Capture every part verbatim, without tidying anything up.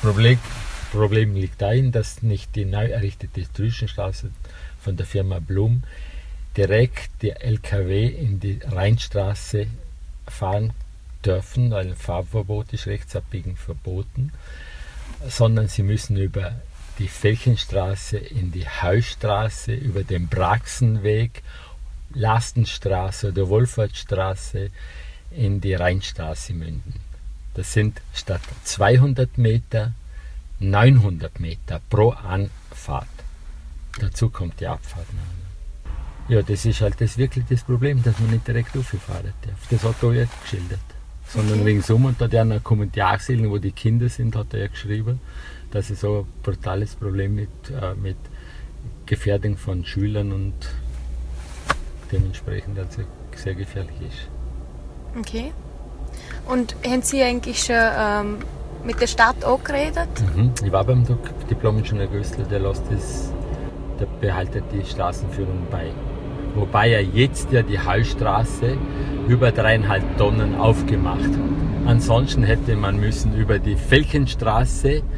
Problem, Problem liegt darin, dass nicht die neu errichtete Trüschenstraße von der Firma Blum direkt die L K W in die Rheinstraße fahren dürfen, weil ein Fahrverbot ist, Rechtsabbiegen verboten, sondern sie müssen über die Felchenstraße in die Heustraße, über den Braxenweg, Lastenstraße oder Wohlfahrtsstraße in die Rheinstraße münden. Das sind statt zweihundert Meter neunhundert Meter pro Anfahrt. Dazu kommt die Abfahrt. Ja, das ist halt das wirklich das Problem, dass man nicht direkt auffahren darf. Das hat er ja geschildert. Sondern Okay. ringsum, und da hat er eine Kommentarserie, wo die Kinder sind, hat er ja geschrieben, dass es so ein brutales Problem mit, äh, mit Gefährdung von Schülern und dementsprechend also sehr gefährlich ist. Okay. Und haben Sie eigentlich schon ähm, mit der Stadt auch geredet? Mhm. Ich war beim Diplom-Ingenieur Gößler, der lässt das, der behaltet die Straßenführung bei. Wobei er jetzt ja die Heustraße über dreieinhalb Tonnen aufgemacht hat. Ansonsten hätte man müssen über die Felchenstraße äh,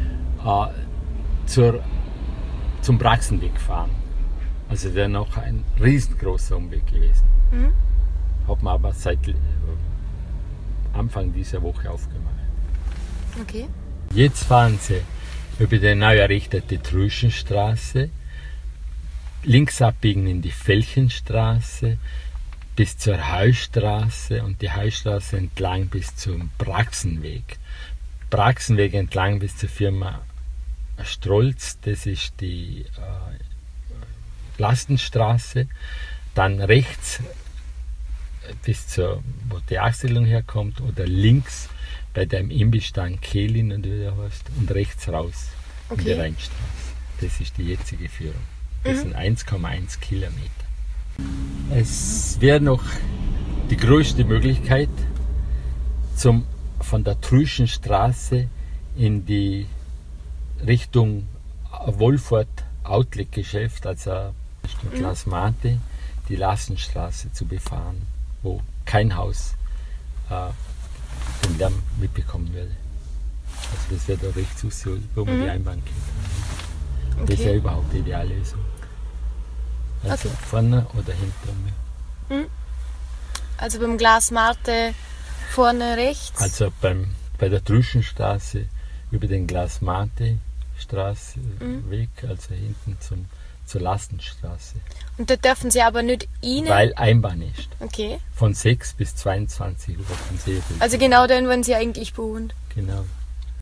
zur, zum Braxenweg fahren. Also wäre noch ein riesengroßer Umweg gewesen. Mhm. Hat man aber seit äh, Anfang dieser Woche aufgemacht. Okay. Jetzt fahren sie über die neu errichtete Trüschenstraße, links abbiegen in die Felchenstraße bis zur Heustraße und die Heustraße entlang bis zum Braxenweg. Braxenweg entlang bis zur Firma Strolz, das ist die äh, Lastenstraße. Dann rechts bis zur, wo die Achsiedlung herkommt, oder links bei dem Imbissstand Kehlin und, wie der heißt, und rechts raus in die Okay. Rheinstraße. Das ist die jetzige Führung. Das sind eins Komma eins Kilometer. Es wäre noch die größte Möglichkeit, zum, von der Trüschenstraße in die Richtung Wohlfahrt Outlet Geschäft, also Richtung Glas Mate, die Lassenstraße zu befahren, wo kein Haus äh, den Lärm mitbekommen würde. Also das wäre da rechts aus, wo man Mhm. die Einbahn kennt. Das Okay. wäre überhaupt die ideale Lösung. Also Okay. vorne oder hinter mir. Also beim Glas Marte vorne rechts. Also beim, bei der Trüschenstraße über den Glas Mate Straße Mhm. Weg, also hinten zum, zur Lastenstraße. Und da dürfen Sie aber nicht rein. Weil Einbahn ist. Okay. Von sechs bis zweiundzwanzig Uhr vom Seebild. Also genau dann, wenn Sie eigentlich wohnen. Genau.